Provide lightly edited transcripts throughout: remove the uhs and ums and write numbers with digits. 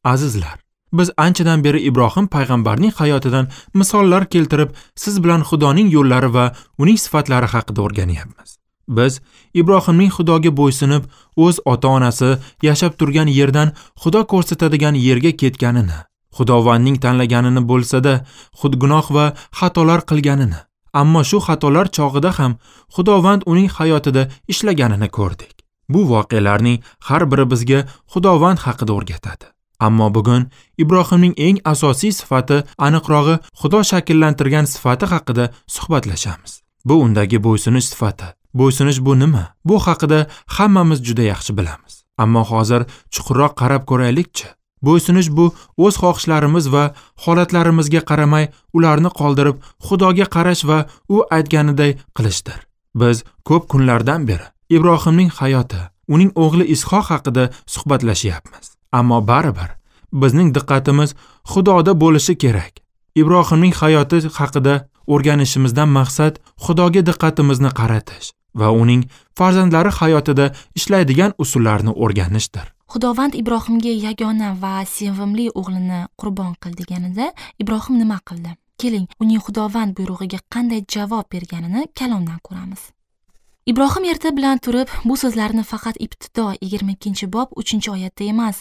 Azizlar, biz anchadan beri Ibrohim payg'ambarning hayotidan misollar keltirib, siz bilan Xudoning yo'llari va uning sifatlari haqida o'rganyapmiz. Biz Ibrohimning Xudoga bo'ysunib, o'z ota-onasi yashab turgan yerdan Xudo ko'rsatadigan yerga ketganini, Xudovandning tanlaganini bo'lsa-da, xudgunoh va xatolar qilganini, ammo shu xatolar chog'ida ham Xudovand uning hayotida ishlaganini ko'rdik. Bu voqealarning har biri bizga Xudovand haqida o'rgatadi. Ammo bugun Ibrohimning eng asosiy sifati, aniqrog'i Xudo shakllantirgan sifati haqida suhbatlashamiz. Bu undagi bo'ysunish sifati. Bo'ysunish bu nima? Bu haqida hammamiz juda yaxshi bilamiz. Ammo hozir chuqurroq qarab ko'raylik-chi. Bo'ysunish bu o'z xohishlarimiz va holatlarimizga qaramay ularni qoldirib Xudoga qarash va u aytganiday qilishdir. Biz ko'p kunlardan beri Ibrohimning hayoti, uning o'g'li Ishoq haqida suhbatlashyapmiz. Ammo baribir bizning diqqatimiz Xudoda bo'lishi kerak. Ibrohimning hayoti haqida o'rganishimizdan maqsad Xudoga diqqatimizni qaratish va uning farzandlari hayotida ishlaydigan usullarni o'rganishdir. Xudovand Ibrohimga yagona va sevimli o'g'lini qurbon qil deganida Ibrohim nima qildi? Keling, uning Xudovand buyrug'iga qanday javob berganini kalomdan ko'ramiz. Ibrohim erta bilan turib, bu so'zlarni faqat ibtido 22-bob 3-oyatda emas,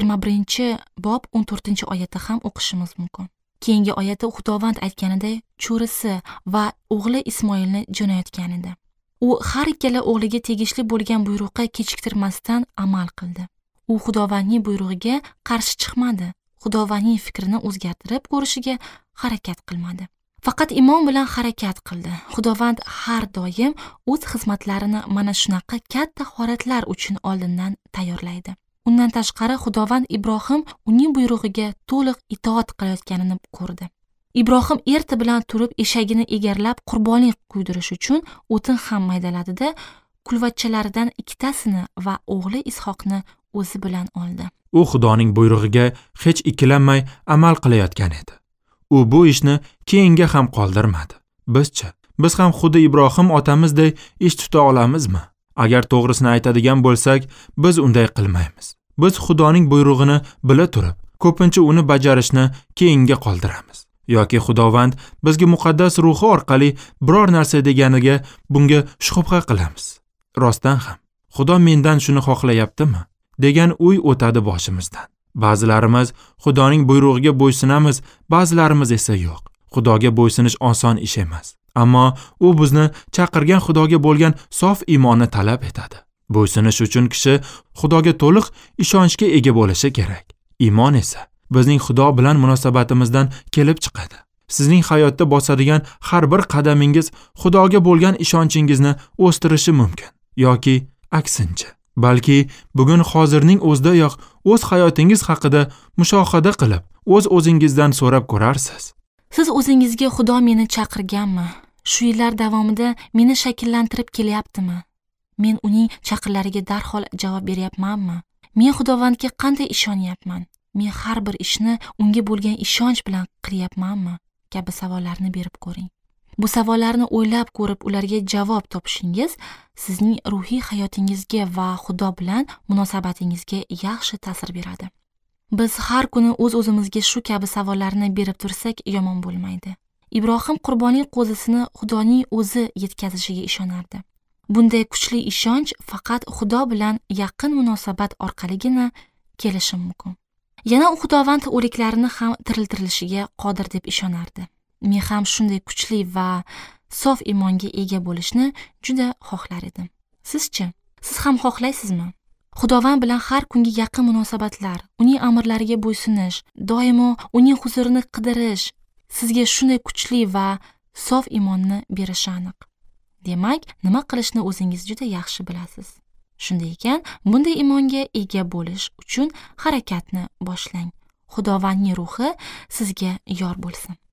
21-bob 14-oyatda ham o'qishimiz mumkin. Keyingi oyatda Xudovand aytganiday cho'risi va o'g'li Ismoilni jo'nayotgan edi. U har ikkala o'g'liga tegishli bo'lgan buyruqqa kechiktirmasdan amal qildi. U Xudovandning buyrug'iga qarshi chiqmadi. Xudovandning fikrini o'zgartirib ko'rishiga harakat qilmadi. Faqat iymon bilan harakat qildi. Xudovand har doim o'z xizmatlarini mana shunaqa katta holatlar uchun oldindan tayyorlaydi. Undan tashqari Xudovand Ibrohim uning buyrug'iga to'liq itoat qilayotganini ko'rdi. Ibrohim erta bilan turib eshagini egarlab qurbonlik qo'ydirish uchun o'tin ham maydaladida, kulvachchalaridan ikkitasini va o'g'li Ishoqni o'zi bilan oldi. U Xudoning buyrug'iga hech ikkilanmay amal qilayotgan edi. U bu ishni keyinga ham qoldirmadi. Bizchi? Biz ham xuddi Ibrohim otamizday ish tuta olamizmi? Agar to'g'risini aytadigan bo'lsak, biz unday qilmaymiz. Biz Xudoning buyrug'ini bila turib, ko'pincha uni bajarishni keyinga qoldiramiz. Yoki Xudovand bizga muqaddas ruhi orqali biror narsa deganiga bunga shubha qilamiz. Rostdan ham, Xudo mendan shuni xohlayaptimi? degan o'y o'tadi boshimizdan. Ba'zilarimiz Xudoning buyrug'iga bo'ysunamiz, ba'zilarimiz esa yo'q. Xudoga bo'ysunish oson ish emas. Ammo u bizni chaqirgan Xudoga bo'lgan sof iymonni talab etadi. Bo'ysunish uchun kishi Xudoga to'liq ishonchga ega bo'lishi kerak. Iymon esa bizning Xudo bilan munosabatimizdan kelib chiqadi. Sizning hayotda bosadigan har bir qadamingiz Xudoga bo'lgan ishonchingizni o'stirishi mumkin yoki aksincha. Balki bugun hozirning o'zidayoq o'z hayotingiz haqida mushohada qilib, o'z-o'zingizdan so'rab ko'rarsiz. Siz o'zingizga Xudo meni chaqirganmi? Shu yillar davomida meni shakllantirib kelyaptimi? Men uning chaqirlariga darhol javob beryapmanmi? Men Xudovandga qanday ishonyapman? Men har bir ishni unga bo'lgan ishonch bilan qilyapmanmi? Kabi savollarni berib ko'ring. Bu savollarni o'ylab ko'rib, ularga javob topishingiz sizning ruhiy hayotingizga va Xudo bilan munosabatingizga yaxshi ta'sir beradi. Biz har kuni o'z-o'zimizga shu kabi savollarni berib tursak yomon bo'lmaydi. Ibrohim qurbonlik qo'zisini Xudoning o'zi yetkazishiga ishonardi. Bunday kuchli ishonch faqat Xudo bilan yaqin munosabat orqaligina kelishi mumkin. Yana u Xudovand o'liklarini ham tiriltirilishiga qodir deb ishonardi. Men ham shunday kuchli va sof iymonga ega bo'lishni juda xohlar edim. Sizchi? Siz ham xohlaysizmi? Xudovand bilan har kungi yaqin munosabatlar, uning amrlariga bo'ysunish, doimo uning huzurini qidirish sizga shunday kuchli va sof iymonni berishi aniq. Demak, nima qilishni o'zingiz juda yaxshi bilasiz. Shunday ekan, bunday iymonga ega bo'lish uchun harakatni boshlang. Xudovandning ruhi sizga yor bo'lsin.